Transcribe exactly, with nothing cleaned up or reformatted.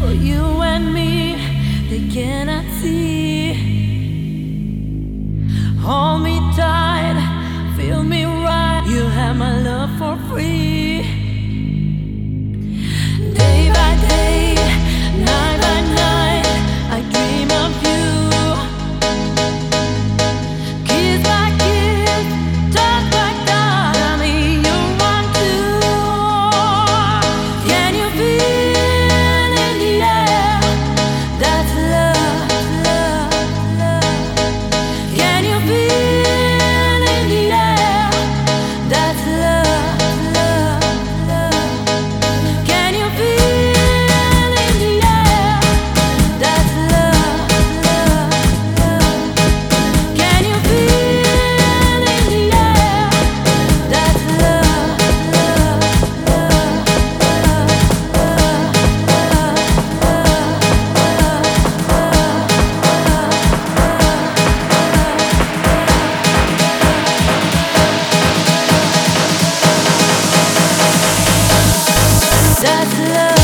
for you and me, they cannot see. Hold me tight, feel me right. You have my love for free. Day by day, night by night, I dream of you. Kiss by kiss, touch by touch, tell me you want to. Can you feel in the air? That's love, love, love. Can you feel in the air? That's love, love, love. Can you feel in the air? That's love, love, love. Can you feel in the air? That's love, love, love, love, love, love. That's love.